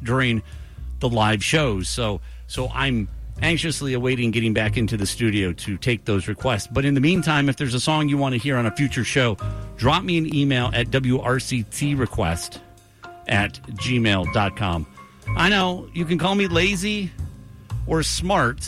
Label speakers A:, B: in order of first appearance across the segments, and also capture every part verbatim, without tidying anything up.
A: during the live shows. So, so I'm anxiously awaiting getting back into the studio to take those requests. But in the meantime, if there's a song you want to hear on a future show, drop me an email at w r c t request at gmail dot com. I know you can call me lazy or smart,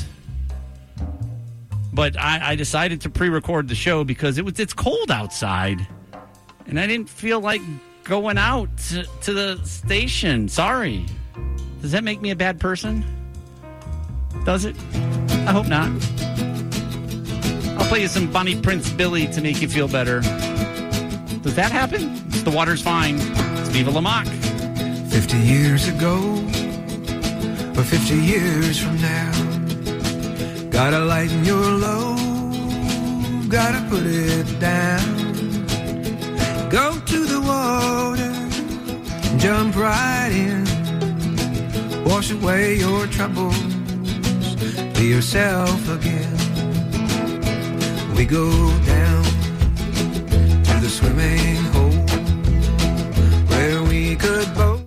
A: but I, I decided to pre-record the show because it was it's cold outside, and I didn't feel like going out to, to the station. Sorry. Does that make me a bad person? Does it? I hope not. I'll play you some Bonnie Prince Billy to make you feel better. Does that happen? The water's fine. It's Viva La Mock.
B: Fifty years ago, or fifty years from now, gotta lighten your load, gotta put it down. Go to the water, jump right in, wash away your troubles, be yourself again. We go down to the swimming hole where we could both.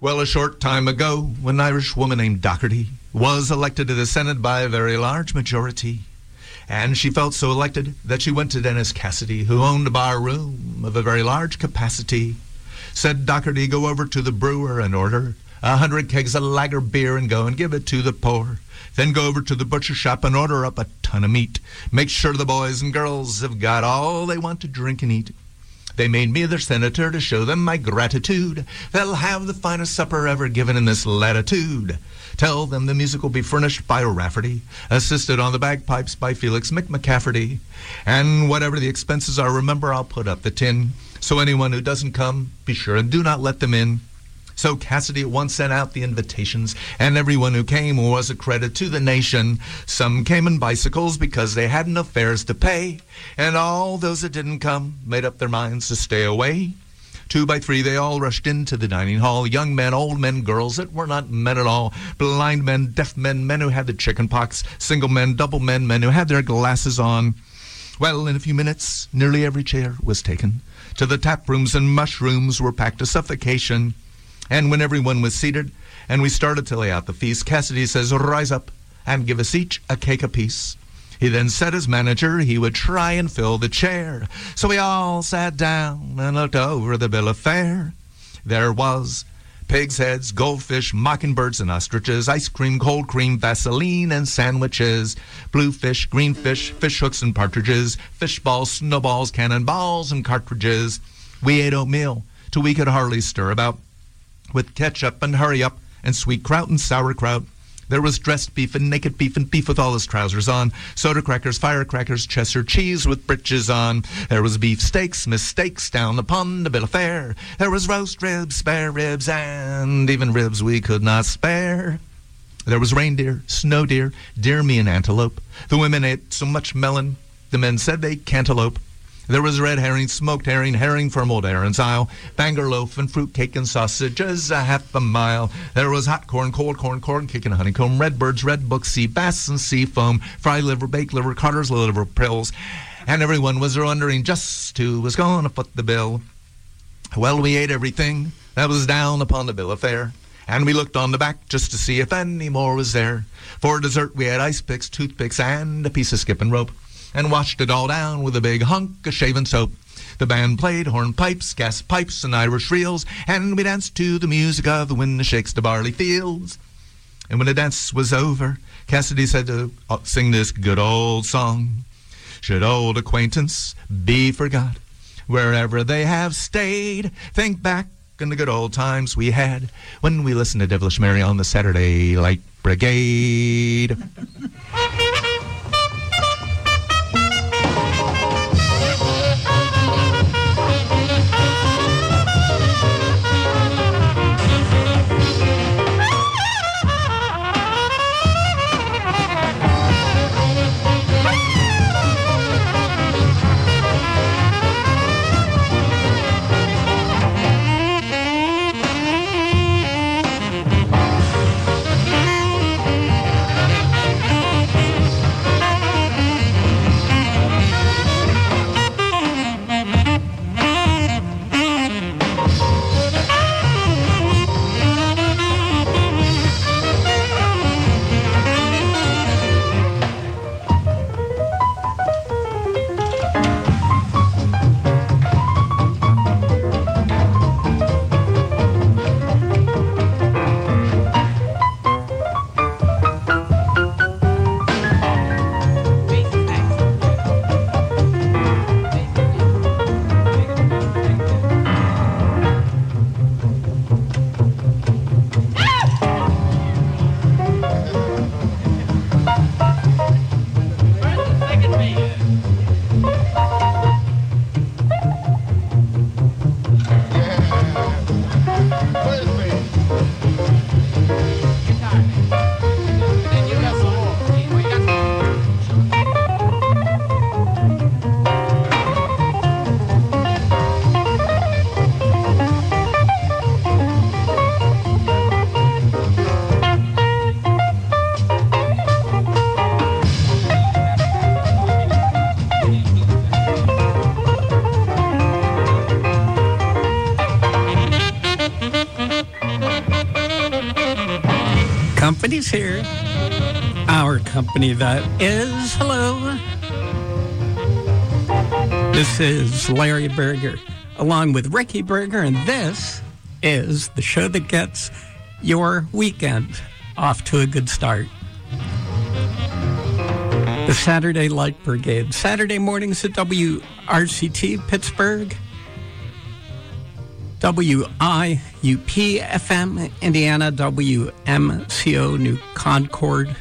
C: Well, a short time ago, an Irish woman named Doherty was elected to the Senate by a very large majority. And she felt so elected that she went to Dennis Cassidy, who owned a bar room of a very large capacity. Said Doherty, go over to the brewer and order a hundred kegs of lager beer and go and give it to the poor. Then go over to the butcher shop and order up a ton of meat. Make sure the boys and girls have got all they want to drink and eat. They made me their senator to show them my gratitude. They'll have the finest supper ever given in this latitude. Tell them the music will be furnished by Rafferty, assisted on the bagpipes by Felix McMcCafferty. And whatever the expenses are, remember, I'll put up the tin. So anyone who doesn't come, be sure and do not let them in. So Cassidy at once sent out the invitations, and everyone who came was a credit to the nation. Some came in bicycles because they had no fares to pay, and all those that didn't come made up their minds to stay away. Two by three they all rushed into the dining hall, young men, old men, girls that were not men at all, blind men, deaf men, men who had the chicken pox, single men, double men, men who had their glasses on. Well, in a few minutes, nearly every chair was taken. To the tap rooms and mushrooms were packed to suffocation. And when everyone was seated and we started to lay out the feast, Cassidy says, rise up and give us each a cake apiece. He then said as manager he would try and fill the chair. So we all sat down and looked over the bill of fare. There was pig's heads, goldfish, mockingbirds and ostriches, ice cream, cold cream, Vaseline and sandwiches, blue fish, green fish, fish hooks and partridges, fish balls, snowballs, cannonballs and cartridges. We ate oatmeal till we could hardly stir about, with ketchup and hurry up and sweet kraut and sauerkraut. There was dressed beef and naked beef and beef with all his trousers on, soda crackers, firecrackers, Cheshire cheese with breeches on. There was beef steaks, mistakes down upon the bill of fare. There was roast ribs, spare ribs, and even ribs we could not spare. There was reindeer, snow deer, deer me and antelope. The women ate so much melon, the men said they cantaloupe. There was red herring, smoked herring, herring from Old Aaron's Isle, Bangor loaf and fruit cake and sausages a half a mile. There was hot corn, cold corn, corn cake and honeycomb, red birds, red books, sea bass and sea foam, fried liver, baked liver, Carter's liver pills. And everyone was wondering just who was going to foot the bill. Well, we ate everything that was down upon the bill of fare. And we looked on the back just to see if any more was there. For dessert we had ice picks, toothpicks, and a piece of skipping rope, and washed it all down with a big hunk of shaving soap. The band played hornpipes, gas pipes, and Irish reels, and we danced to the music of the wind that shakes the barley fields. And when the dance was over, Cassidy said to sing this good old song. Should old acquaintance be forgot, wherever they have stayed, think back on the good old times we had when we listened to Devilish Mary on the Saturday Light Brigade.
D: company's here. Our company, that is. Hello. This is Larry Berger, along with Ricky Berger, and this is the show that gets your weekend off to a good start. The Saturday Light Brigade. Saturday mornings at W R C T Pittsburgh, W I U P F M Indiana, W M C O New Concord,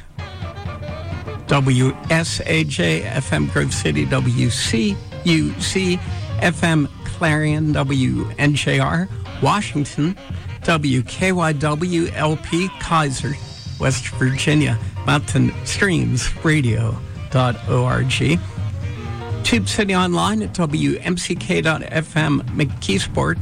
D: W S A J F M Grove City, W C U C F M Clarion, W N J R Washington, W K Y W L P Kaiser, West Virginia, Mountain Streams Radio dot org. Tube City online at W M C K dot F M McKeesport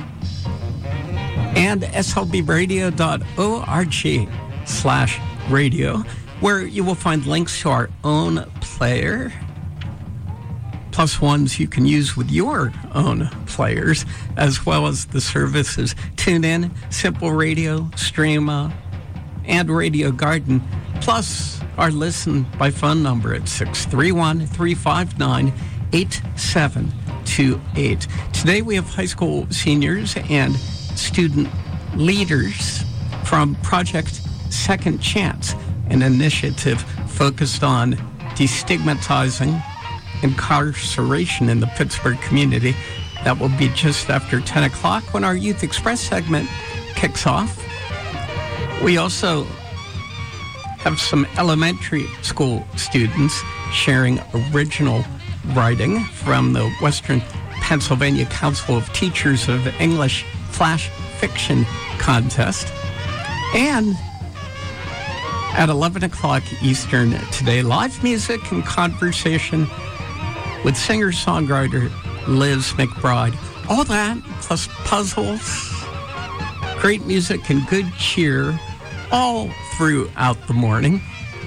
D: and S L B radio dot org slash radio, where you will find links to our own player, plus ones you can use with your own players, as well as the services TuneIn, Simple Radio, Streama, and Radio Garden, plus our listen by phone number at six three one, three five nine, eight seven two eight. Today we have high school seniors and student leaders from Project Second Chance, an initiative focused on destigmatizing incarceration in the Pittsburgh community. That will be just after ten o'clock when our Youth Express segment kicks off. We also have some elementary school students sharing original writing from the Western Pennsylvania Council of Teachers of English Flash Fiction Contest. And at eleven o'clock Eastern today, live music and conversation with singer-songwriter Liz McBride. All that, plus puzzles, great music, and good cheer all throughout the morning.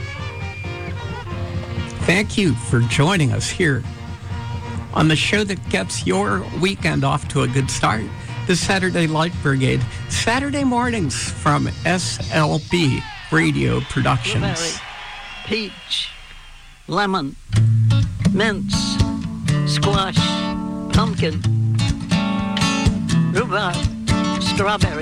D: Thank you for joining us here on the show that gets your weekend off to a good start, the Saturday Light Brigade, Saturday mornings from S L B Radio Productions.
E: Blueberry, peach, lemon, mince, squash, pumpkin, rhubarb, strawberry.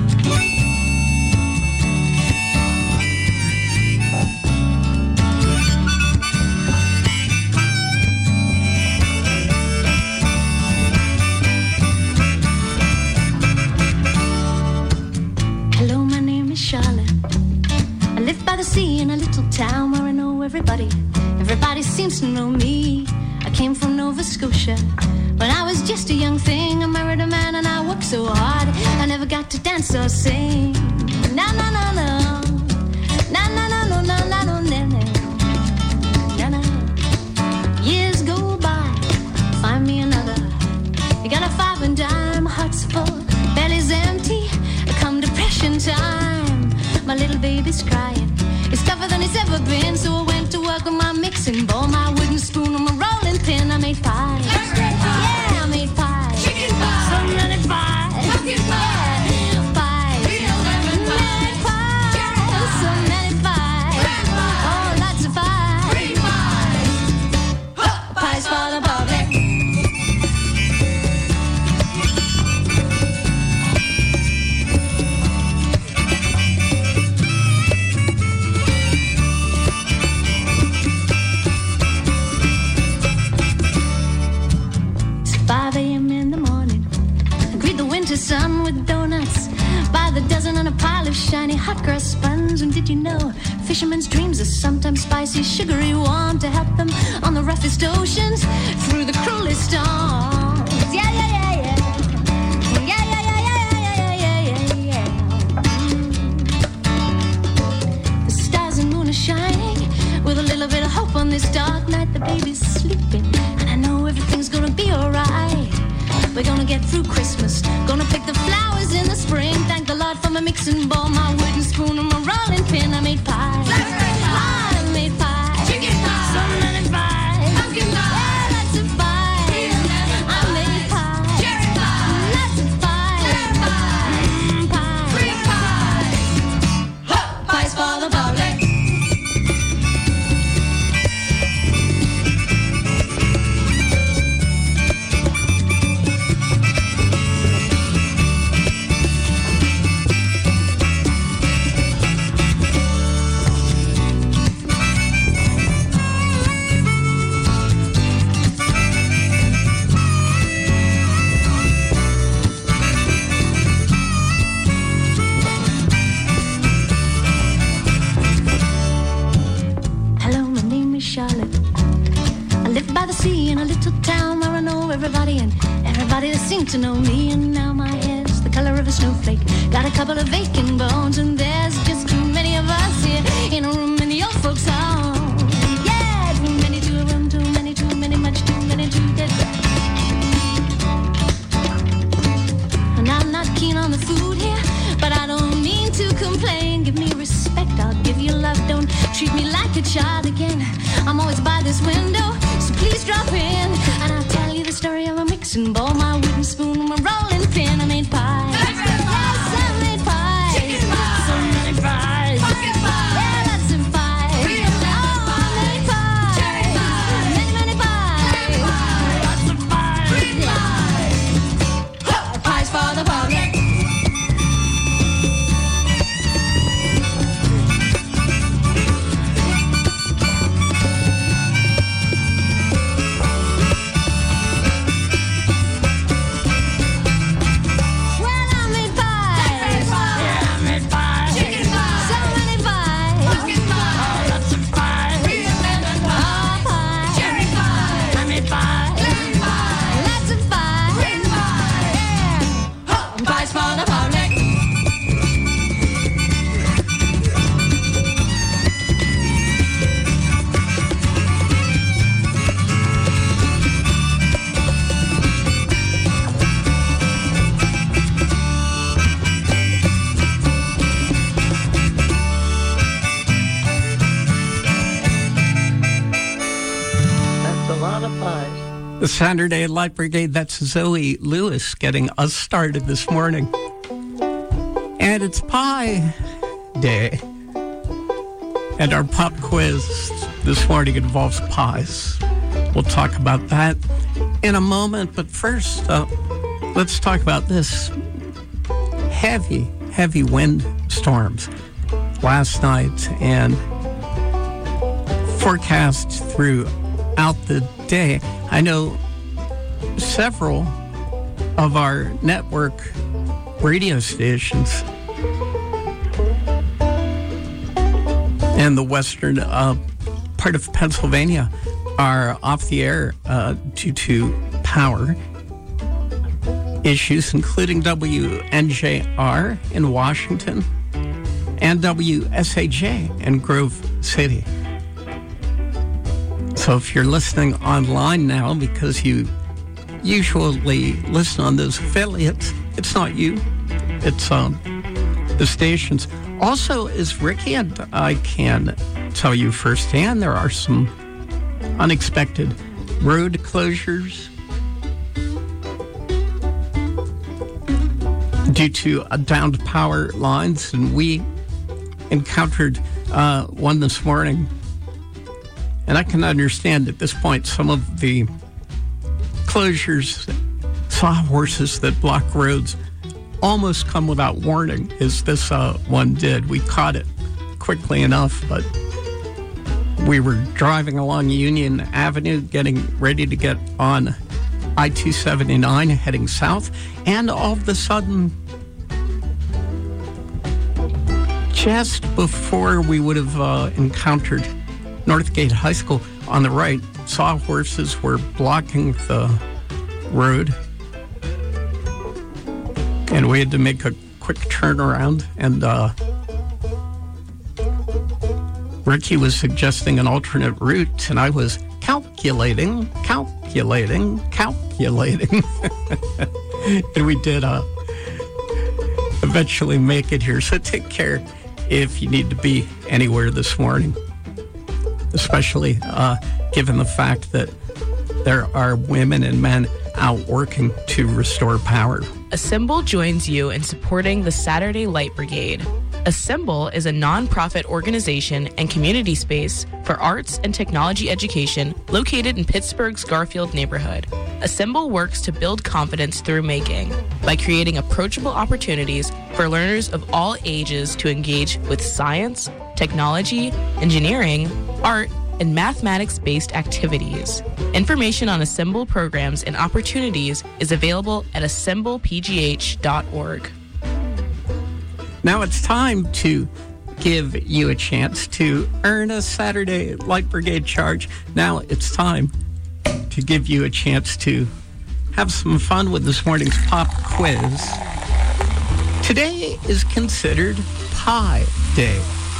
F: Hello, my name is Charlotte. I live by the sea in a little town where I know everybody. Everybody seems to know me. I came from Nova Scotia. When I was just a young thing, I married a man and I worked so hard. I never got to dance or sing. No, no, no, no. No, no, no, no, no, no, no, no, no, no. Years go by, find me another. You got a five and dime, heart's full, belly's empty. Come depression time, my little baby's crying. It's tougher than it's ever been, so I went to work with my mixing bowl, my wooden spoon, and my rolling pin. I made pie. Yeah, I made pie. Chicken pie. So many pie. Pumpkin pie. Yeah, pie. Made pie. So many pie. Oh, lots of pie. Green pie. Pies for the public. five a.m. in the morning, I greet the winter sun with donuts by the dozen on a pile of shiny hot cross buns. And did you know fishermen's dreams are sometimes spicy, sugary, warm to help them on the roughest oceans through the cruelest storms? Yeah, yeah, yeah, yeah. Yeah, yeah, yeah, yeah, yeah, yeah, yeah, yeah. Mm. The stars and moon are shining with a little bit of hope on this dark night. The baby's sleeping, and I know everything's gonna be alright. We're gonna get through Christmas, gonna pick the flowers in the spring. Thank the Lord for my mixing bowl, my wooden spoon, and my rolling pin. I made pie. I made pie. Chicken pie. So many pie. Pumpkin pie. Yeah, lots of pie. I made pie. Cherry pie. Lots of pie. Pear pie. Mm, pie. Cream pie. Pies for the sea in a little town where I know everybody and everybody that seems to know me. And now my hair's the color of a snowflake. Got a couple of vacant bones and there's just too many of us here in a room in the old folks' home. Yeah, too many to a room, too many, too many, much too many to get back. And I'm not keen on the food here, but I don't mean to complain. Give me respect, I'll give you love. Don't treat me like a child again. I'm always by this window, so please drop in. And I'll tell you the story of a mixing bowl, my wooden spoon, my rolling pin. I made pie. Yes, I made pie. Chicken pie. So many pies. Pumpkin pie. Yeah, lots of pies. Real oh, I made pie. Cherry pie. Many, many pies. Cherry pie. Lots of pies. Green pie. Huh. Pies for the public.
D: The Saturday Light Brigade, that's Zoe Lewis getting us started this morning. And it's Pie Day. And our pop quiz this morning involves pies. We'll talk about that in a moment. But first, uh, let's talk about this. Heavy, heavy wind storms last night and forecast throughout the day. I know several of our network radio stations in the western uh, part of Pennsylvania are off the air uh, due to power issues, including W N J R in Washington and W S A J in Grove City. So if you're listening online now because you usually listen on those affiliates, it's not you, it's um, the stations. Also, as Ricky and I can tell you firsthand, there are some unexpected road closures due to uh, downed power lines, and we encountered uh, one this morning. And I can understand at this point some of the closures, sawhorses that block roads almost come without warning, as this uh, one did. We caught it quickly enough, but we were driving along Union Avenue, getting ready to get on I two seventy-nine, heading south, and all of a sudden, just before we would have uh, encountered Northgate High School on the right, sawhorses were blocking the road, and we had to make a quick turnaround. And uh, Ricky was suggesting an alternate route, and I was calculating, calculating, calculating, and we did uh, eventually make it here. So take care if you need to be anywhere this morning, especially uh, given the fact that there are women and men out working to restore power.
G: Assemble joins you in supporting the Saturday Light Brigade. Assemble is a nonprofit organization and community space for arts and technology education located in Pittsburgh's Garfield neighborhood. Assemble works to build confidence through making by creating approachable opportunities for learners of all ages to engage with science, technology, engineering, art, and mathematics-based activities. Information on Assemble programs and opportunities is available at assemble p g h dot org.
D: Now it's time to give you a chance to earn a Saturday Light Brigade charge. Now it's time to give you a chance to have some fun with this morning's pop quiz. Today is considered Pie Day.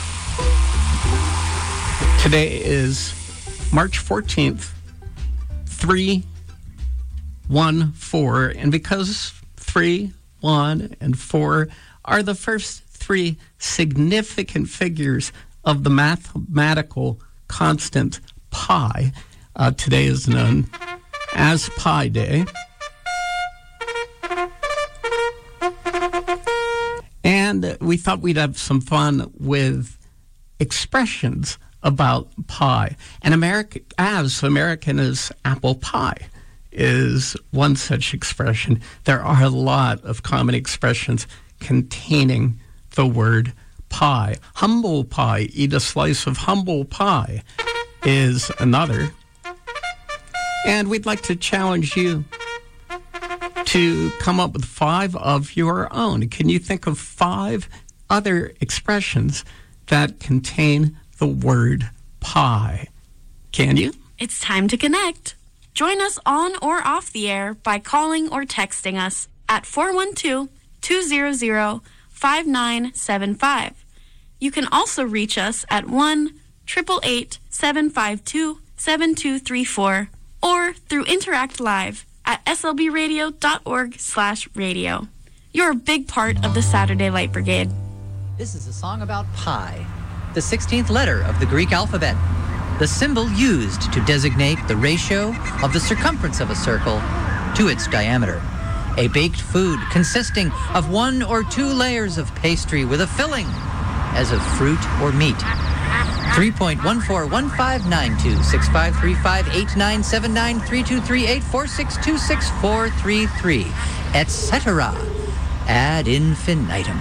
D: Today is March fourteenth, three one four, and because three, one, and four are the first three significant figures of the mathematical constant pi, uh, today is known as Pi Day. And we thought we'd have some fun with expressions about pie. And America, as American as apple pie is one such expression. There are a lot of common expressions containing the word pie. Humble pie, eat a slice of humble pie, is another. And we'd like to challenge you to come up with five of your own. Can you think of five other expressions that contain the word pie? Can you?
H: It's time to connect. Join us on or off the air by calling or texting us at four one two, two zero zero, five nine seven five. You can also reach us at one, eight eight eight, seven five two, seven two three four or through Interact Live at slbradio.org slash radio. You're a big part of the Saturday Light Brigade.
I: This is a song about pi, the sixteenth letter of the Greek alphabet, the symbol used to designate the ratio of the circumference of a circle to its diameter. A baked food consisting of one or two layers of pastry with a filling as of fruit or meat. three point one four one five nine two six five three five eight nine seven nine three two three eight four six two six four three three, et cetera ad infinitum.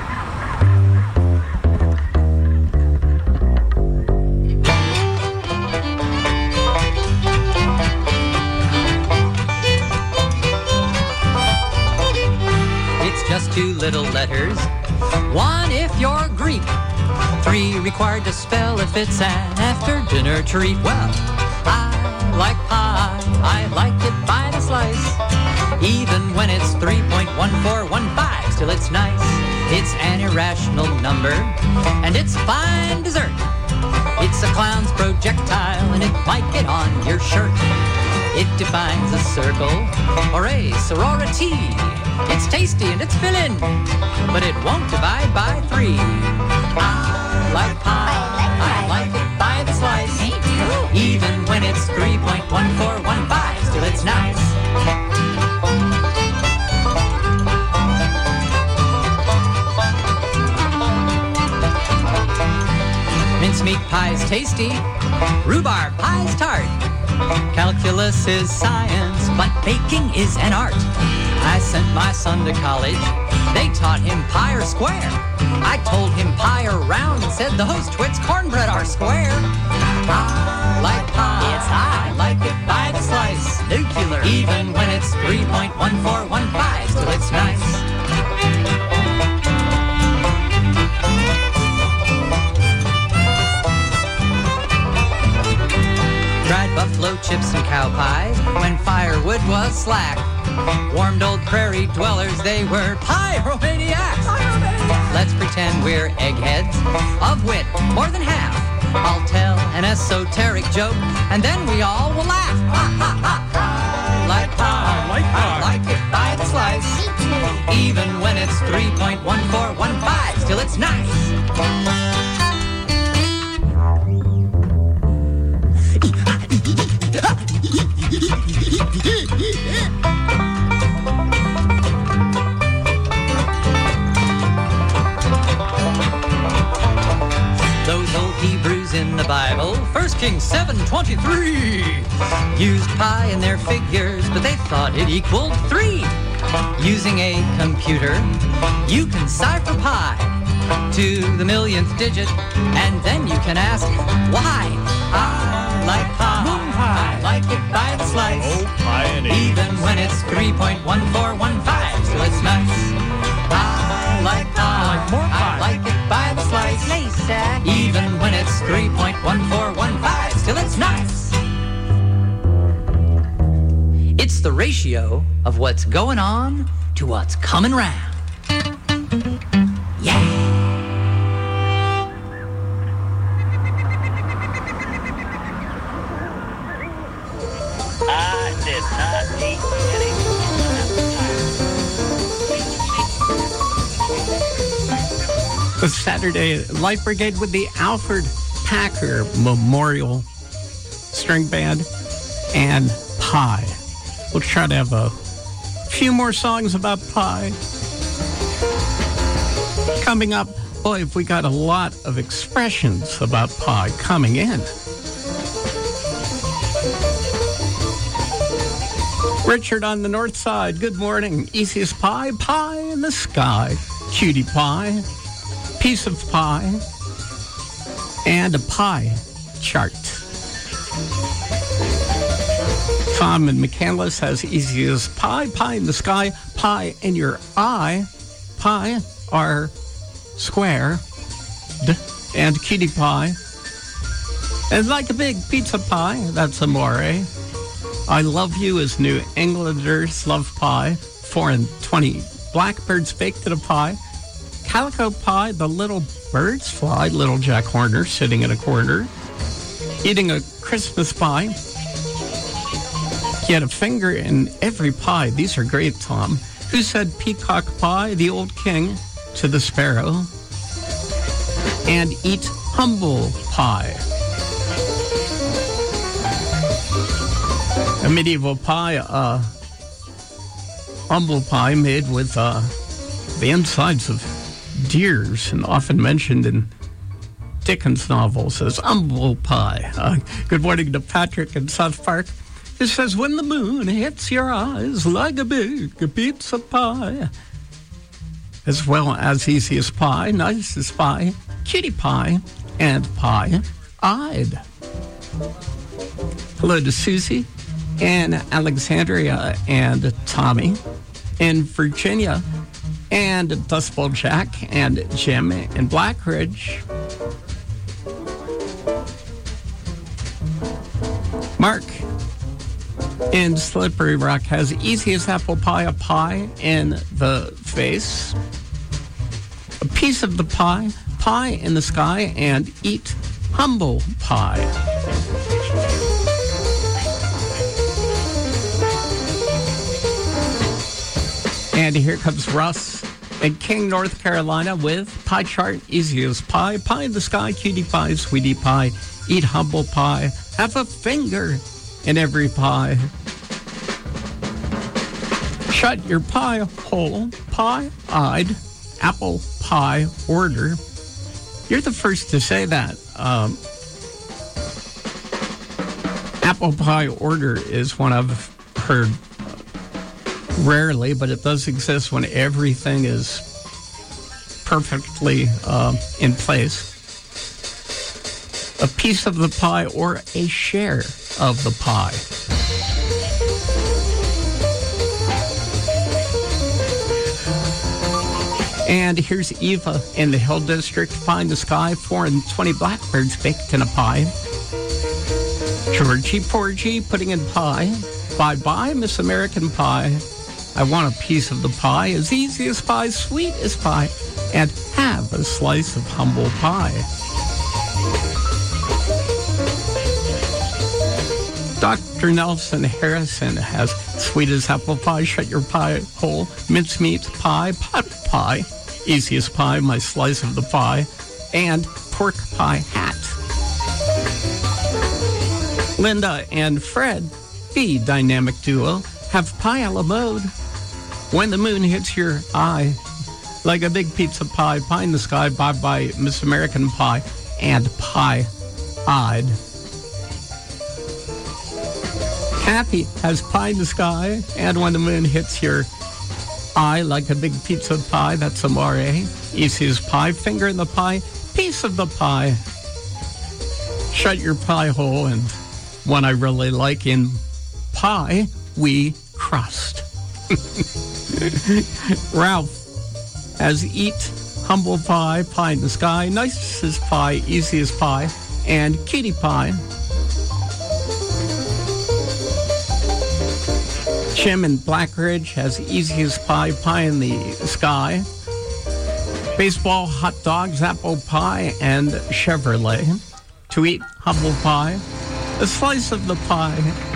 I: It's just two little letters. One if you're Greek. Three required to spell if it's an after-dinner treat. Well, I like pie, I like it by the slice. Even when it's three point one four one five, still it's nice. It's an irrational number, and it's fine dessert. It's a clown's projectile, and it might get on your shirt. It defines a circle, or a sorority. It's tasty and it's filling, but it won't divide by three. I like pie, I like it by the slice. Me too. Even when it's three point one four one five, still it's nice. Mincemeat pie's tasty, rhubarb pie's tart. Calculus is science, but baking is an art. I sent my son to college. They taught him pi or square. I told him pi or round and said those twits cornbread are square. I like pie. It's I like it by the slice. Nuclear. Even when it's three point one four one five, still it's nice. Dried buffalo chips and cow pie when firewood was slack. Warmed old prairie dwellers, they were pyromaniacs. Let's pretend we're eggheads, of wit more than half. I'll tell an esoteric joke, and then we all will laugh. Ha, ha, ha. I like pie, I like pie. I like it by the slice. Even when it's three point one four one five, still it's nice. Those old Hebrews in the Bible, First Kings seven twenty-three, used pi in their figures, but they thought it equaled three. Using a computer, you can cipher pi to the millionth digit, and then you can ask why. I like pie, moon pie. I like it by the slice. Oh, pie and even when it's three point one four one five, still it's nice. I like pie, I like more pie. I like it by the slice. Lisa. Even when it's three point one four one five, still it's nice. ratio of what's going on to what's coming round. Yeah.
J: I did not eat any.
D: The Saturday Light Brigade with the Alfred Packer Memorial String Band and pie. We'll try to have a few more songs about pie. Coming up, boy, if we got a lot of expressions about pie coming in. Richard on the north side, good morning. Easiest pie, pie in the sky. Cutie pie, piece of pie, and a pie chart. Tom in McCandless has easiest pie, pie in the sky, pie in your eye, pie are square, d- and cutie pie. And like a big pizza pie, that's amore. I love you as New Englanders love pie. Four and twenty blackbirds baked in a pie. Calico pie, the little birds fly. Little Jack Horner sitting in a corner, eating a Christmas pie. He had a finger in every pie. These are great, Tom. Who said peacock pie? The old king to the sparrow. And eat humble pie. A medieval pie, uh, humble pie made with uh, the insides of deers and often mentioned in Dickens novels as humble pie. Uh, good morning to Patrick in South Park. It says, when the moon hits your eyes like a big pizza pie. As well as easiest pie, nicest pie, cutie pie, and pie-eyed. Hello to Susie and Alexandria and Tommy in Virginia and Dust Bowl Jack and Jim in Blackridge. Mark in Slippery Rock has easiest apple pie, a pie in the face. A piece of the pie, pie in the sky, and eat humble pie. And here comes Russ in King, North Carolina with pie chart, easiest pie, pie in the sky, cutie pie, sweetie pie, eat humble pie, have a finger in every pie. Shut your pie hole, pie-eyed, apple pie order. You're the first to say that. Um, apple pie order is one I've heard rarely, but it does exist when everything is perfectly uh, in place. A piece of the pie or a share of the pie. And here's Eva in the Hill District. Pie in the sky, four and twenty blackbirds baked in a pie. Georgie Porgy putting in pie. Bye-bye, Miss American Pie. I want a piece of the pie, as easy as pie, sweet as pie, and have a slice of humble pie. Doctor Nelson Harrison has sweet as apple pie, shut your pie hole, mincemeat pie, pot pie, easiest pie, my slice of the pie, and pork pie hat. Linda and Fred, the dynamic duo, have pie a la mode. When the moon hits your eye, like a big pizza pie, pie in the sky, bye-bye, Miss American Pie, and pie-eyed. Kathy has pie in the sky, and when the moon hits your eye, like a big pizza pie, that's amore. Easiest pie, finger in the pie, piece of the pie. Shut your pie hole, and one I really like in pie, we crust. Ralph has eat humble pie, pie in the sky, nicest pie, easiest pie, and cutie pie. Jim in Blackridge has Easiest Pie, Pie in the Sky. Baseball, hot dogs, apple pie, and Chevrolet. To eat humble pie, a slice of the pie.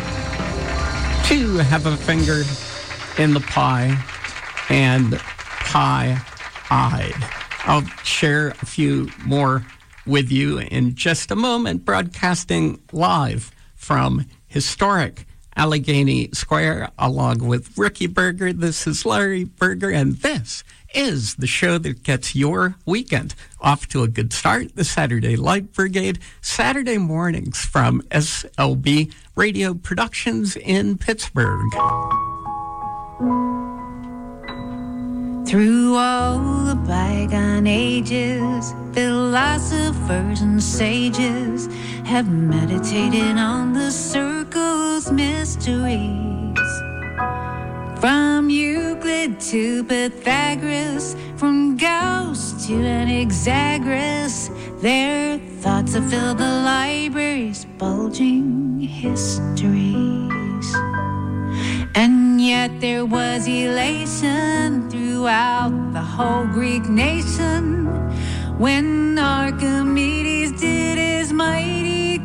D: To have a finger in the pie, and pie-eyed. I'll share a few more with you in just a moment, broadcasting live from historic Allegheny Square, along with Ricky Berger. This is Larry Berger, and this is the show that gets your weekend off to a good start. The Saturday Light Brigade, Saturday mornings from S L B Radio Productions in Pittsburgh.
K: Through all the bygone ages, philosophers and sages have meditated on the circle's mysteries. From Euclid to Pythagoras, from Gauss to Anaxagoras, their thoughts have filled the library's bulging histories. And yet there was elation throughout the whole Greek nation when Archimedes did his mighty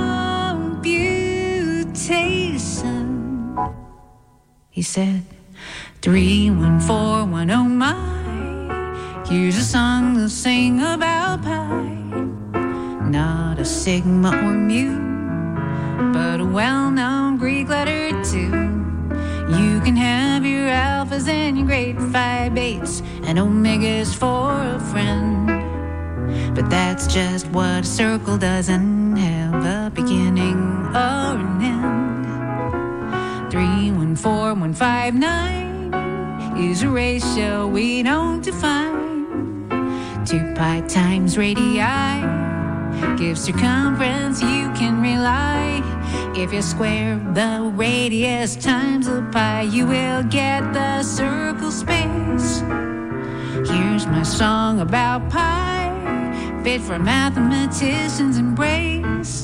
K: computation. He said, three, one, four, one, oh my, here's a song to sing about pi. Not a sigma or mu, but a well-known Greek letter too. You can have your alphas and your grade phi bates and omegas for a friend, but that's just what a circle doesn't have a beginning or an end. Three, one, four, one, five, nine is a ratio we don't define. Two pi times radii gives circumference you can rely. If you square the radius times the pi, you will get the circle space. Here's my song about pi, fit for mathematicians' embrace.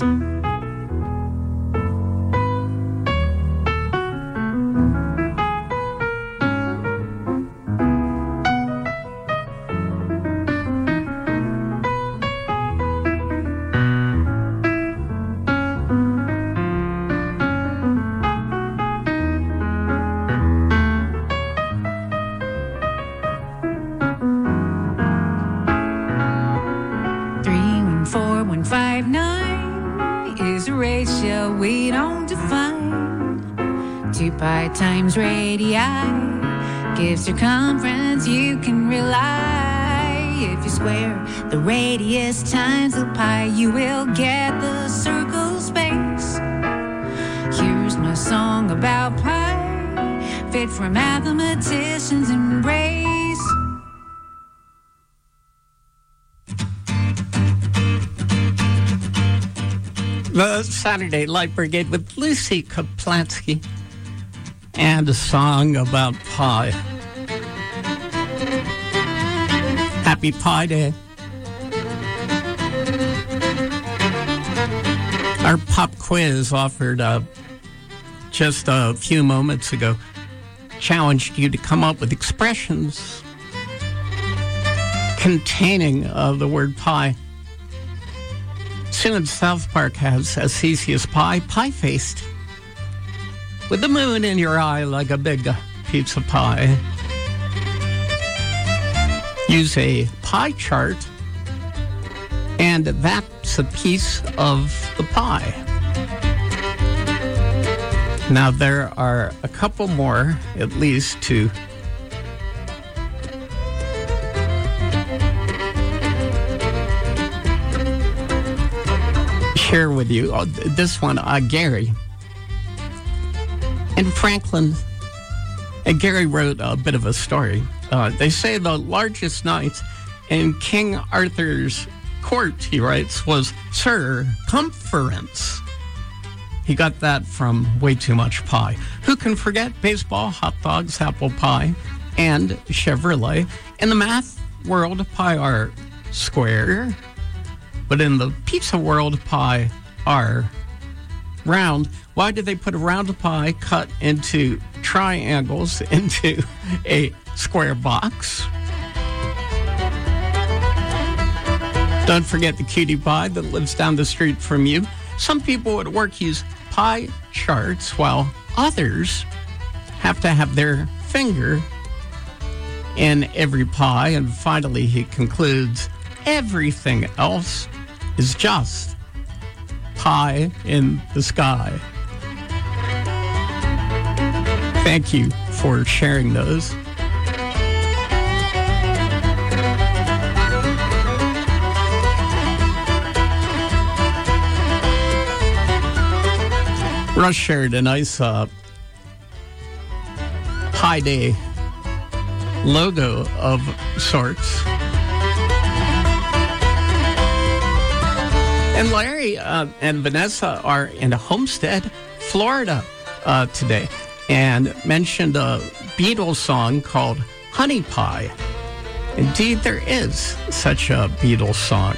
K: We don't define. Two pi times radii gives circumference you can rely. If you square the radius times the pi, you will get the circle space. Here's my song about pi, fit for mathematicians' embrace.
D: The Saturday Light Brigade with Lucy Kaplansky and a song about pie. Happy Pie Day. Our pop quiz offered uh, just a few moments ago challenged you to come up with expressions containing uh, the word pie. Sue in South Park has Assisius Pie, pie-faced, with the moon in your eye like a big pizza pie. Use a pie chart, and that's a piece of the pie. Now, there are a couple more, at least, to share with you. Oh, this one, uh, Gary. In Franklin, and Gary wrote a bit of a story. Uh, they say the largest knight in King Arthur's court, he writes, was circumference. He got that from way too much pie. Who can forget baseball, hot dogs, apple pie, and Chevrolet? In the math world, pi are square, but in the pizza world, pie are round. Why did they put a round pie cut into triangles into a square box. Don't forget the cutie pie that lives down the street from you. Some people at work use pie charts, while others have to have their finger in every pie. And finally, he concludes, everything else is just pie in the sky. Thank you for sharing those. Russ shared a nice uh, Pie Day logo of sorts. And Larry uh, and Vanessa are in Homestead, Florida uh, today, and mentioned a Beatles song called Honey Pie. Indeed, there is such a Beatles song.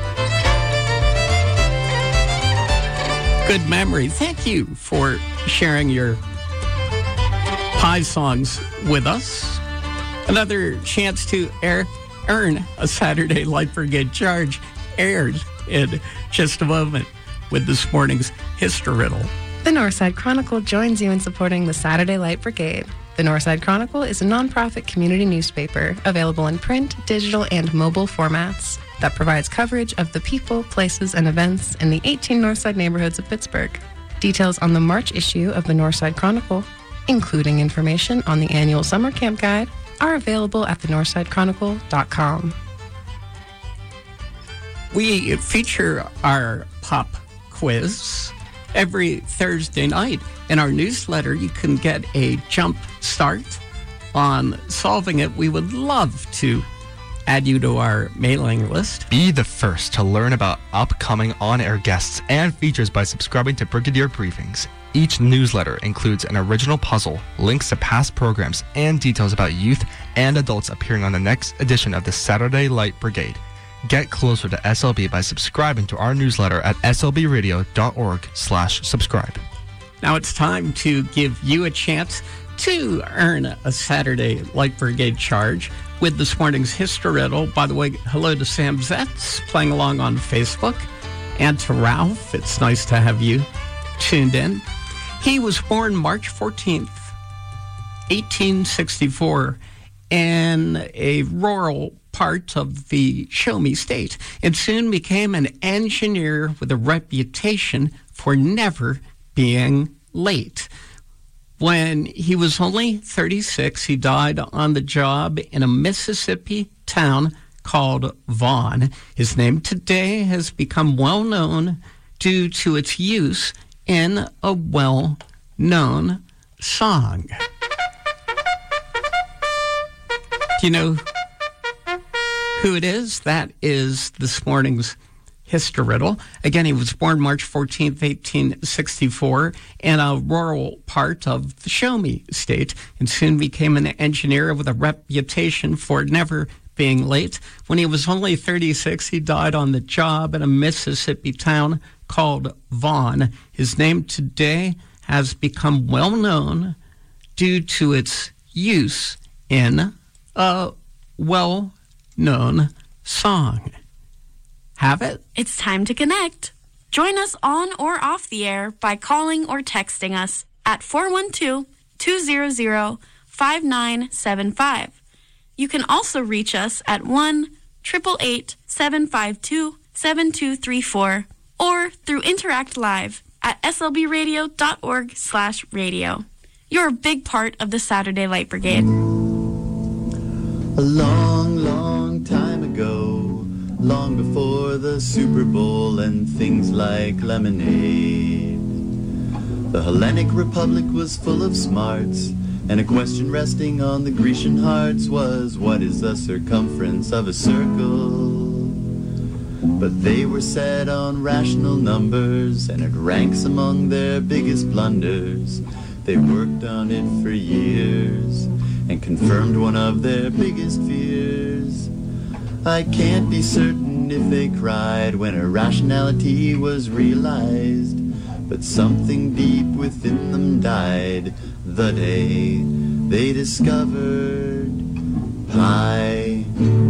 D: Good memory. Thank you for sharing your pie songs with us. Another chance to air, earn a Saturday Light Brigade charge aired in just a moment with this morning's History Riddle.
L: The Northside Chronicle joins you in supporting the Saturday Light Brigade. The Northside Chronicle is a nonprofit community newspaper available in print, digital, and mobile formats that provides coverage of the people, places, and events in the eighteen Northside neighborhoods of Pittsburgh. Details on the March issue of the Northside Chronicle, including information on the annual summer camp guide, are available at the northside chronicle dot com.
D: We feature our pop quiz every Thursday night. In our newsletter, you can get a jump start on solving it. We would love to add you to our mailing list.
M: Be the first to learn about upcoming on-air guests and features by subscribing to Brigadier Briefings. Each newsletter includes an original puzzle, links to past programs, and details about youth and adults appearing on the next edition of the Saturday Light Brigade. Get closer to S L B by subscribing to our newsletter at s l b radio dot org slash subscribe.
D: Now it's time to give you a chance to earn a Saturday Light Brigade charge with this morning's History Riddle. By the way, hello to Sam Zetz playing along on Facebook, and to Ralph. It's nice to have you tuned in. He was born March fourteenth, eighteen sixty-four, in a rural part of the Show Me state, and soon became an engineer with a reputation for never being late. When he was only thirty-six, he died on the job in a Mississippi town called Vaughn. His name today has become well known due to its use in a well-known song. Do you know who it is? That is this morning's History Riddle. Again, he was born March fourteenth, eighteen sixty-four, in a rural part of the Show Me state, and soon became an engineer with a reputation for never being late. When he was only thirty-six, he died on the job in a Mississippi town called Vaughn. His name today has become well known due to its use in a well-known song. Have it?
H: It's time to connect. Join us on or off the air by calling or texting us at four one two, two zero zero, five nine seven five. You can also reach us at one, eight eight eight, seven five two, seven two three four or through Interact Live at s l b radio dot org slash radio. You're a big part of the Saturday Light Brigade.
N: A long, long time ago, long before the Super Bowl and things like lemonade, the Hellenic Republic was full of smarts, and a question resting on the Grecian hearts was, what is the circumference of a circle? But they were set on rational numbers, and it ranks among their biggest blunders. They worked on it for years and confirmed one of their biggest fears. I can't be certain if they cried when irrationality was realized, but something deep within them died the day they discovered pie.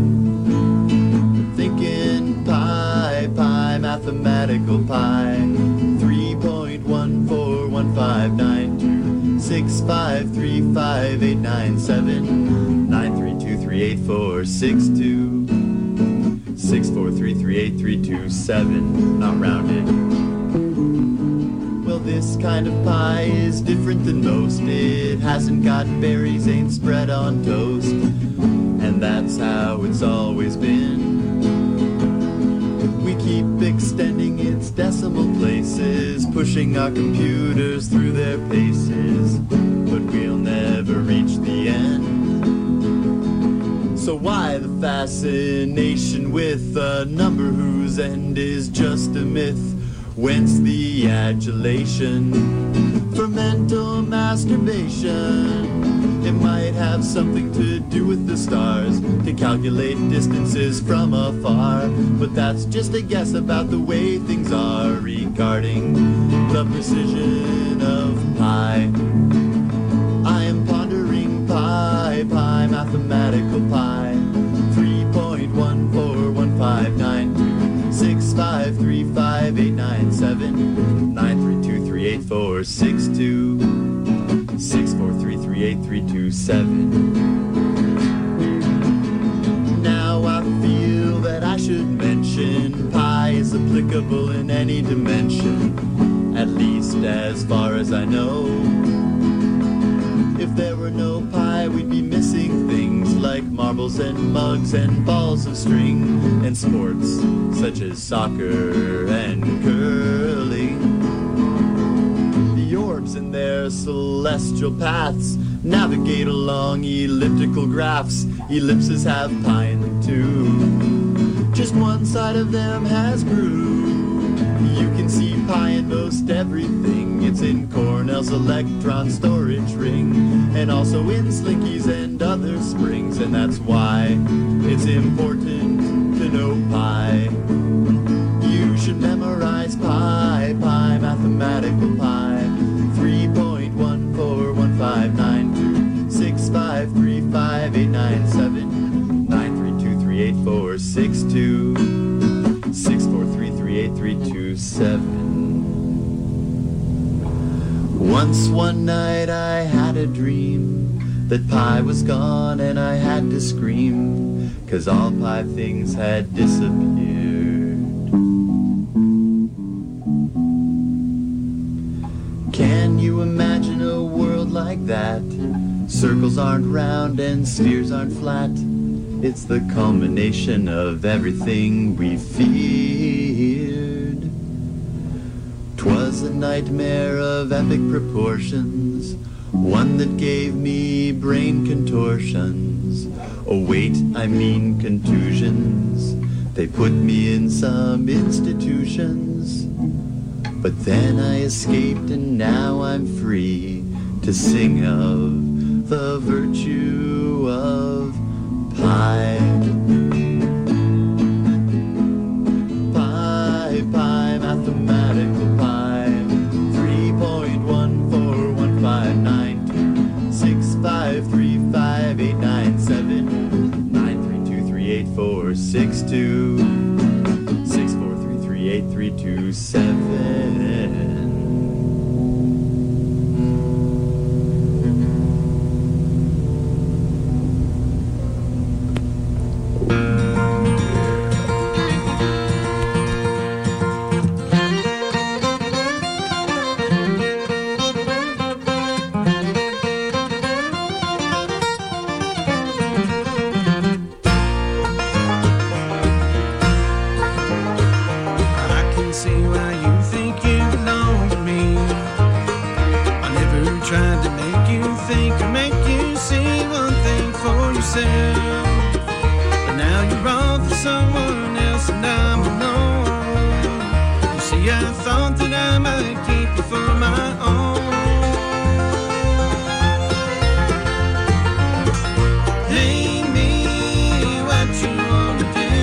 N: Thinking pie, pie, mathematical pie. three point one four one five nine two six five three five eight nine seven nine three two three eight four six two six four three three eight three two seven, not rounded. Well, this kind of pie is different than most. It hasn't got berries, ain't spread on toast, and that's how it's always been. We keep extending its decimal places, pushing our computers through their paces, but we'll never reach the end. So why the fascination with a number whose end is just a myth? Whence the adulation for mental masturbation? It might have something to do with the stars, to calculate distances from afar, but that's just a guess about the way things are regarding the precision of pi. I am pondering pi, pi, mathematical pi. three point one four one five nine two six five three five eight nine seven nine three two three eight four six two six four three three eight three two seven. Now I feel that I should mention pi is applicable in any dimension, at least as far as I know. If there were no pi, we'd be missing things like marbles and mugs and balls of string, and sports such as soccer and curling. The orbs in their celestial paths navigate along elliptical graphs. Ellipses have pi in them too. Just one side of them has groove. You can see pi in most everything. It's in Cornell's electron storage ring, and also in Slinky's and other springs, and that's why it's important to know pi. You should memorize pi, pi, mathematical pi. three point one four one five nine two six five three five eight nine seven nine three two three eight four six two six four three three eight three two seven. Once one night I had a dream that pi was gone, and I had to scream, 'cause all pi things had disappeared. Can you imagine a world like that? Circles aren't round and spheres aren't flat. It's the culmination of everything we feared. 'Twas a nightmare of epic proportions, one that gave me brain contortions. Oh wait, I mean contusions. They put me in some institutions, but then I escaped and now I'm free to sing of the virtue of pi. Pi, pi, mathematical pi. three point one four one five nine two six five three five eight nine seven nine three two three eight four six two six four three three eight three two seven.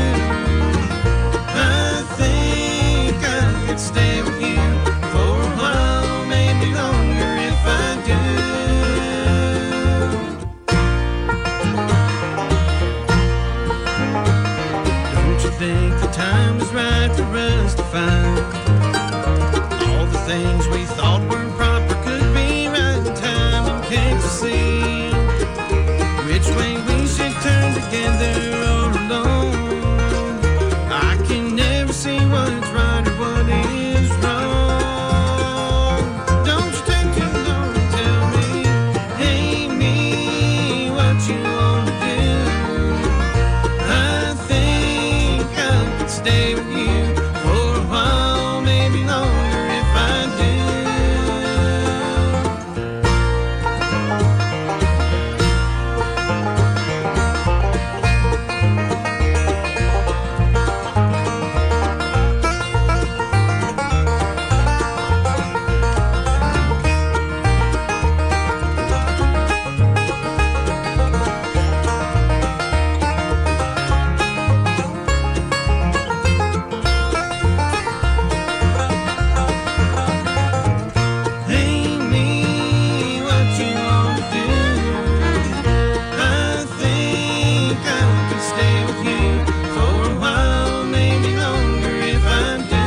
B: Stay with you for a while.
O: us to find. All the things we thought were proper could be right in time and came to see which way we should turn together or alone. I can never see what's right or what is wrong. Don't you take too long to tell me, hey me, what you wanna do. I think I could stay with you for a while, maybe longer if I do. Hey me, what you wanna do? I think I could stay with you for a while, maybe longer if I do.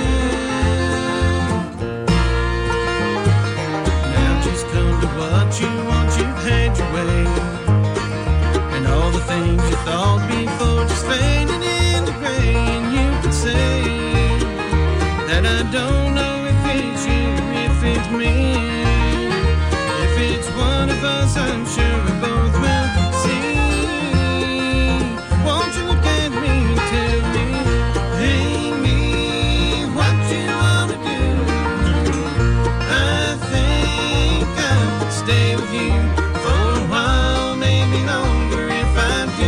O: Now just come to what you want, you've had your way, and all the things you thought before just faded in the gray, and you can say that I don't know if it's you or if it's me. If it's one of us, I'm sure we both will see. Won't you look at me and tell me, hey me, what you wanna do? I think I could stay with you for a while, maybe longer if I do.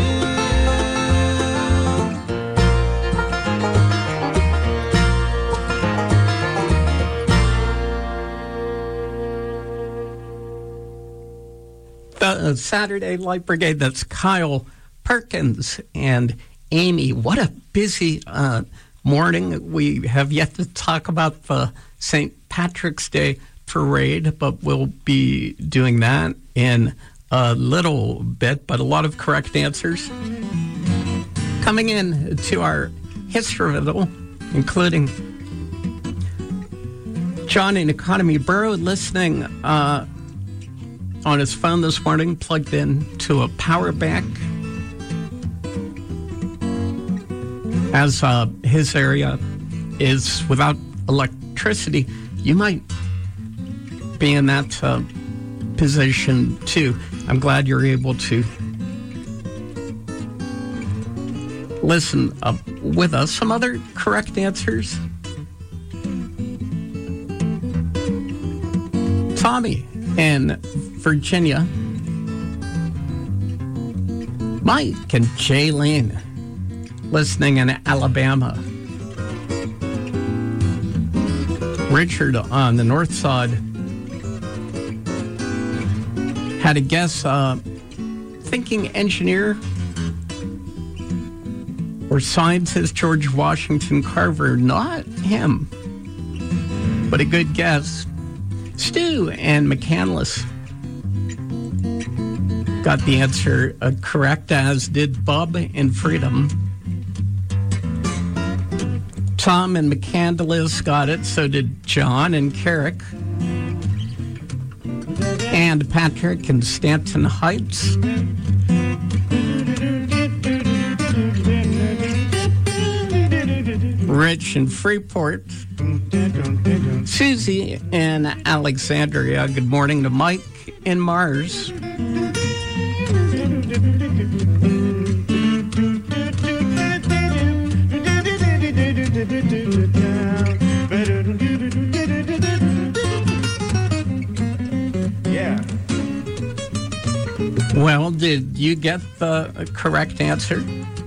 D: The Saturday Light Brigade, that's Kyle Perkins and Amy. What a busy uh, morning. We have yet to talk about the Saint Patrick's Day parade, but we'll be doing that in a little bit, but a lot of correct answers. Coming in to our history riddle, including John in Economy Borough listening uh, on his phone this morning, plugged in to a power bank, as uh, his area is without electricity. You might be in that uh, position too. I'm glad you're able to listen uh, with us. Some other correct answers. Tommy in Virginia. Mike and Jaylene listening in Alabama. Richard on the north side had a guess, uh, thinking engineer or scientist George Washington Carver. Not him, but a good guess. Stu and McCandless got the answer uh, correct, as did Bub in Freedom. Tom and McCandless got it, so did John and Carrick. And Patrick in Stanton Heights. Rich in Freeport. Susie in Alexandria. Good morning to Mike in Mars.
O: Yeah.
D: Well, did you get the correct answer?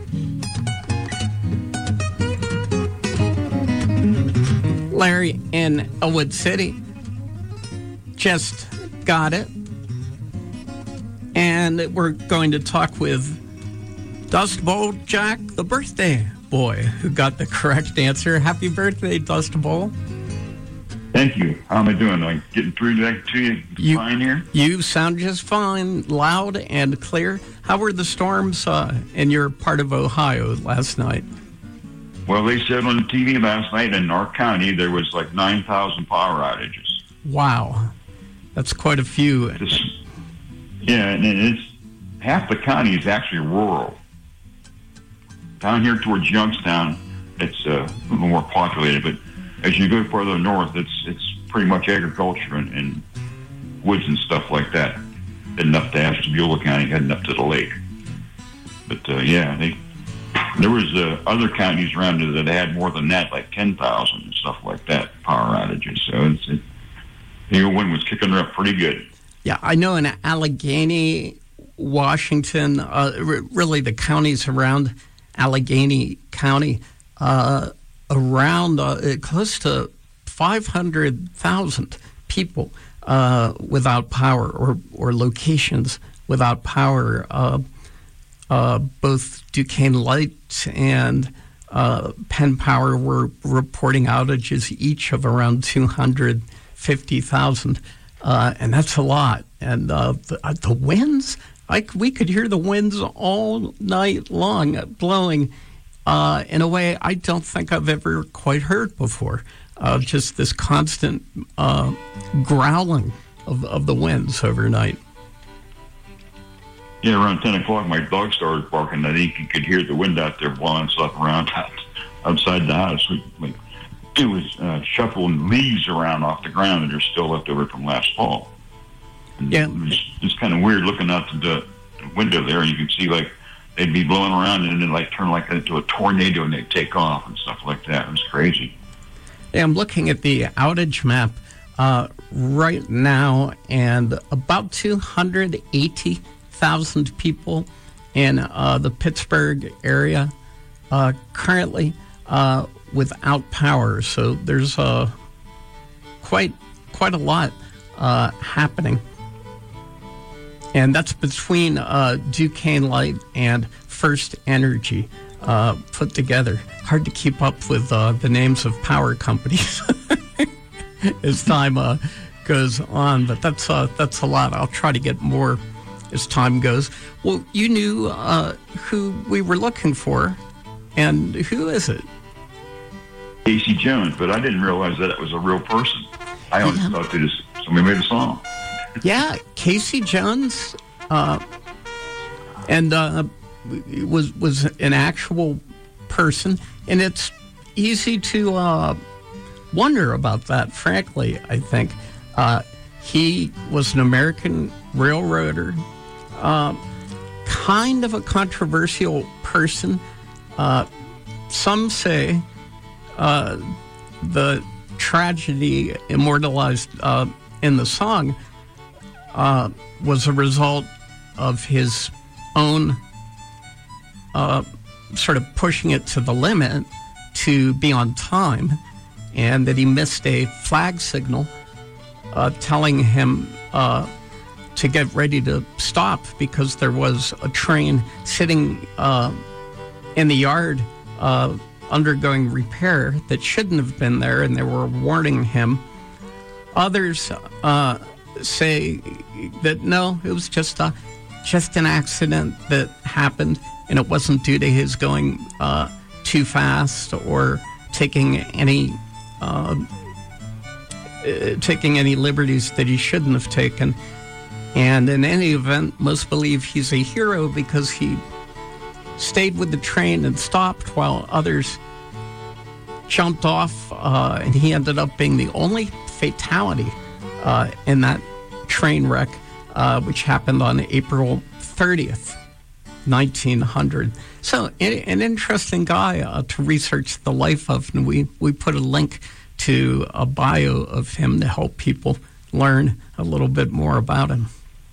D: Larry in Elwood City just got it. And we're going to talk with Dust Bowl Jack, the birthday boy, who got the correct answer. Happy birthday, Dust Bowl.
P: Thank you. How am I doing? Am I getting through to you,
D: you
P: fine here?
D: You sound just fine, loud and clear. How were the storms uh, in your part of Ohio last night?
P: Well, they said on the T V last night in our county there was like nine thousand power outages.
D: Wow. That's quite a few.
P: This, yeah, and it's half the county is actually rural. Down here towards Youngstown, it's uh, a little more populated, but as you go further north, it's it's pretty much agriculture and, and woods and stuff like that. Heading up to Ashtabula County, heading up to the lake. But uh, yeah, they, there was uh, other counties around there that had more than that, like ten thousand and stuff like that, power outages. So it's, it, the old one was kicking her up pretty good.
D: Yeah, I know in Allegheny, Washington, uh, r- really the counties around Allegheny County, uh, around uh, close to five hundred thousand people uh, without power, or, or locations without power. Uh, uh, both Duquesne Light and uh, Penn Power were reporting outages, each of around two hundred fifty thousand, uh, and that's a lot. And uh, the, uh, the winds, I, we could hear the winds all night long blowing uh, in a way I don't think I've ever quite heard before. Uh, just this constant uh, growling of, of the winds overnight.
P: Yeah, around ten o'clock, my dog started barking. I think you could hear the wind out there blowing stuff around out, outside the house. Like, it was uh, shuffling leaves around off the ground that are still left over from last fall. And
D: yeah.
P: It was just kind of weird looking out the, the window there, and you could see, like, they'd be blowing around and then, like, turn like into a tornado and they'd take off and stuff like that. It was crazy.
D: Yeah, I'm looking at the outage map uh, right now, and about two hundred eighty thousand people in uh, the Pittsburgh area uh, currently uh, without power. So there's uh, quite quite a lot uh, happening, and that's between uh, Duquesne Light and First Energy uh, put together. Hard to keep up with uh, the names of power companies as time uh, goes on, but that's uh, that's a lot. I'll try to get more as time goes. Well, you knew uh, who we were looking for, and who is it?
P: Casey Jones, but I didn't realize that it was a real person. I always yeah. thought they just somebody made a song.
D: Yeah, Casey Jones, uh, and uh, was was an actual person, and it's easy to uh, wonder about that. Frankly, I think uh, he was an American railroader. Uh, kind of a controversial person. Uh, some say uh, the tragedy immortalized uh, in the song uh, was a result of his own uh, sort of pushing it to the limit to be on time, and that he missed a flag signal uh, telling him uh, to get ready to stop because there was a train sitting uh, in the yard uh, undergoing repair that shouldn't have been there, and they were warning him. Others uh, say that no, it was just a, just an accident that happened, and it wasn't due to his going uh, too fast or taking any uh, uh, taking any liberties that he shouldn't have taken. And in any event, most believe he's a hero because he stayed with the train and stopped while others jumped off, uh, and he ended up being the only fatality uh, in that train wreck, uh, which happened on April thirtieth, nineteen hundred. So an interesting guy uh, to research the life of, and we, we put a link to a bio of him to help people learn a little bit more about him.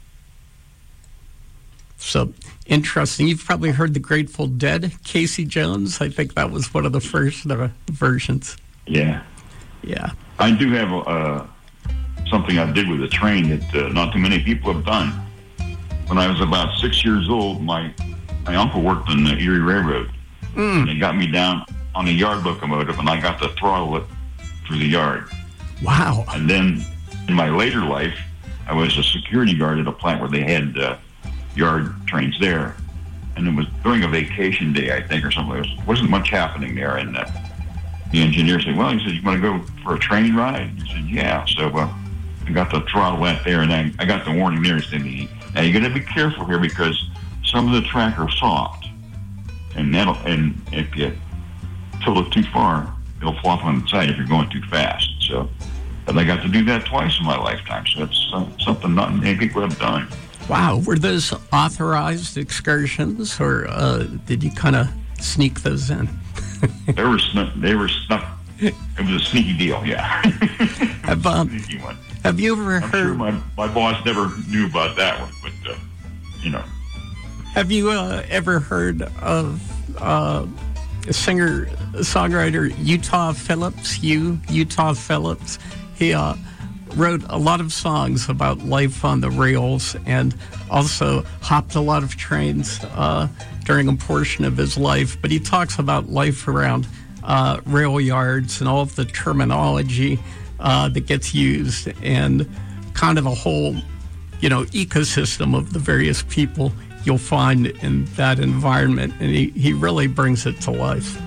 D: So interesting. You've probably heard the Grateful Dead, Casey Jones. I think that was one of the first uh, versions.
P: Yeah.
D: Yeah.
P: I do have uh, something I did with a train that uh, not too many people have done. When I was about six years old, my my uncle worked on the Erie Railroad. Mm. And he got me down on a yard locomotive, and I got to throttle it through the yard.
D: Wow.
P: And then in my later life, I was a security guard at a plant where they had uh, yard trains there. and it was during a vacation day, I think, or something. There was, wasn't much happening there, and uh, the engineer said, well, he said, you want to go for a train ride? I said, yeah. So uh, I got the throttle went there, and I, I got the warning there. He said, now you got to be careful here because some of the track are soft, and that'll, and if you tilt it too far, it'll flop on its side if you're going too fast. So, but I got to do that twice in my lifetime, so that's uh, something not many people have done.
D: Wow. Were those authorized excursions, or uh, did you kind of sneak those in?
P: they were snuck. They were snuck. It was a sneaky deal, yeah.
D: have, um,
P: sneaky one.
D: Have you ever
P: I'm
D: heard?
P: Sure my my boss never knew about that one, but uh, you know.
D: Have you uh, ever heard of uh, singer songwriter Utah Phillips? You Utah Phillips. He uh, wrote a lot of songs about life on the rails, and also hopped a lot of trains uh, during a portion of his life. But he talks about life around uh, rail yards and all of the terminology uh, that gets used, and kind of the whole, you know, ecosystem of the various people you'll find in that environment. And he, he really brings it to life.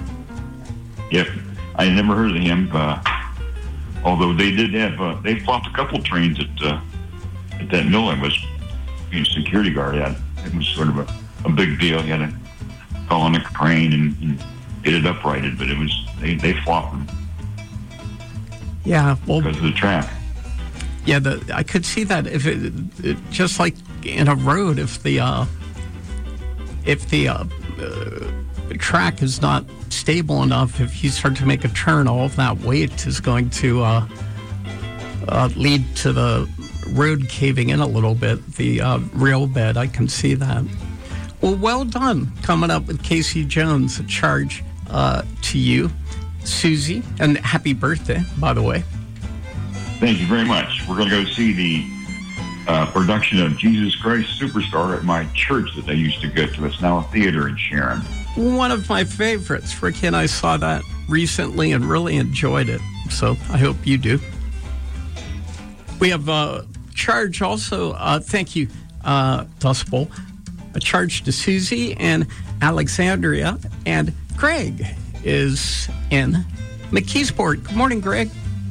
P: Yep, I never heard of him. Uh, although they did have, uh, they flopped a couple trains at uh, at that mill I was being security guard at. It was sort of a, a big deal. You had to call on a crane and, and get it uprighted, but it was they, they flopped them.
D: Yeah, well,
P: because of the track.
D: Yeah, the, I could see that if it, it just like in a road, if the uh, if the uh, uh, track is not stable enough, if you start to make a turn, all of that weight is going to uh, uh, lead to the road caving in a little bit, the uh, rail bed. I can see that. Well, well done. Coming up with Casey Jones, a charge uh, to you, Susie, and happy birthday, by the way.
P: Thank you very much. We're going to go see the uh, production of Jesus Christ Superstar at my church that I used to go to. It's now a theater in Sharon.
D: One of my favorites. Ricky and I saw that recently and really enjoyed it. So I hope you do. We have a charge also. Uh, thank you, uh, Dust Bowl. A charge to Susie and Alexandria. And Greg is in McKeesport. Good morning, Greg.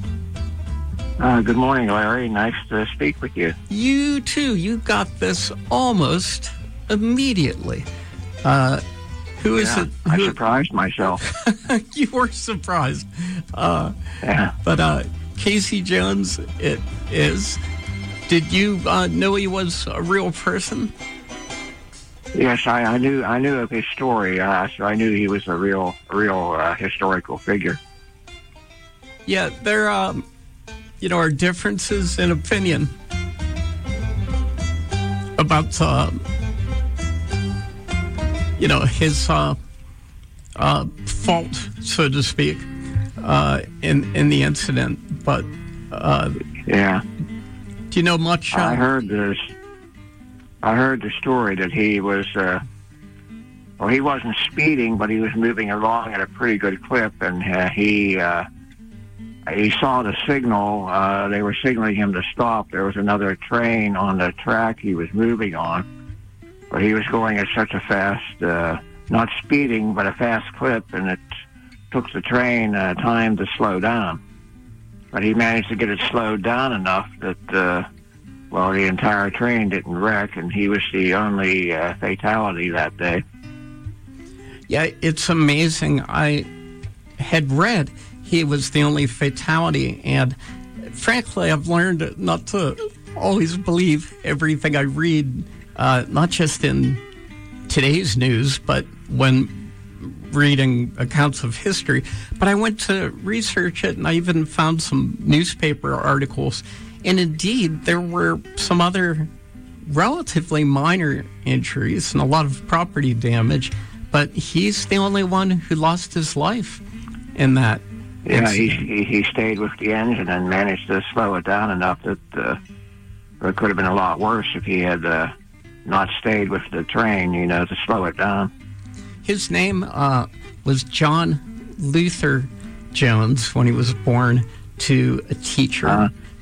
Q: Uh, good morning, Larry. Nice to speak with you.
D: You too. You got this almost immediately. Uh, who is
Q: yeah,
D: it?
Q: I
D: Who,
Q: surprised myself.
D: You were surprised. Uh,
Q: yeah.
D: But uh, Casey Jones, it is. Did you uh, know he was a real person?
Q: Yes, I, I knew. I knew of his story, uh, so I knew he was a real, real uh, historical figure.
D: Yeah, there. Um, you know, are differences in opinion about, uh, you know, his uh, uh, fault, so to speak, uh, in in the incident. But uh,
Q: yeah,
D: do you know much? Uh,
Q: I heard this. I heard the story that he was. Uh, well, he wasn't speeding, but he was moving along at a pretty good clip, and uh, he. Uh, He saw the signal. Uh, they were signaling him to stop. There was another train on the track he was moving on, but he was going at such a fast, uh, not speeding, but a fast clip, and it took the train uh, time to slow down. But he managed to get it slowed down enough that, uh, well, the entire train didn't wreck, and he was the only uh, fatality that day.
D: Yeah, it's amazing. I had read he was the only fatality, and frankly, I've learned not to always believe everything I read, uh, not just in today's news, but when reading accounts of history. But I went to research it, and I even found some newspaper articles, and indeed, there were some other relatively minor injuries and a lot of property damage, but he's the only one who lost his life in that.
Q: Yeah, he, he he stayed with the engine and managed to slow it down enough that uh, it could have been a lot worse if he had uh, not stayed with the train, you know, to slow it down.
D: His name uh, was John Luther Jones when he was born to a teacher.
Q: Uh,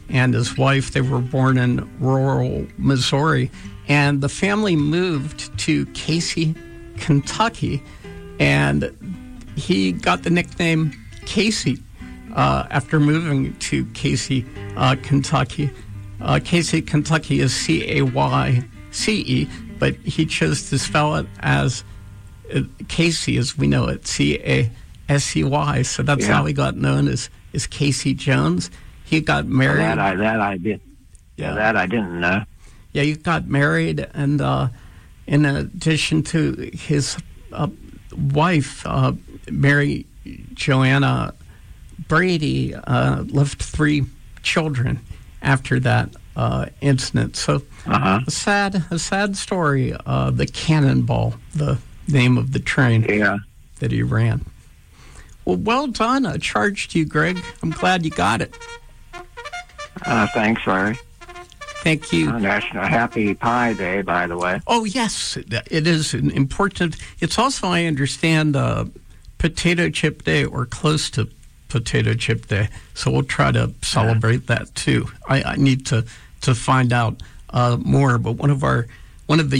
D: and his wife. They were born in rural Missouri, and the family moved to Casey, Kentucky, and he got the nickname Casey uh, after moving to Casey, uh, Kentucky. Uh, Casey, Kentucky is C A Y C E, but he chose to spell it as uh, Casey as we know it, C A S E Y. So that's
Q: Yeah.
D: how he got known as, as Casey Jones. He got married.
Q: Well, that I that I did. Yeah,
D: Yeah.
Q: that I didn't know.
D: Yeah, he got married, and uh, in addition to his uh, wife, uh, Mary Joanna Brady, uh, left three children after that uh, incident. So
Q: Uh-huh.
D: a sad, a sad story. Uh, the Cannonball, the name of the train
Q: Yeah.
D: that he ran. Well, well done. I charged you, Greg. I'm glad you got it.
Q: Uh, thanks, Larry.
D: Thank you.
Q: Uh, National Happy Pie Day, by the way.
D: Oh, yes, it, it is an important. It's also, I understand, uh, Potato Chip Day or close to Potato Chip Day. So we'll try to celebrate that too. I, I need to to find out uh, more. But one of our one of the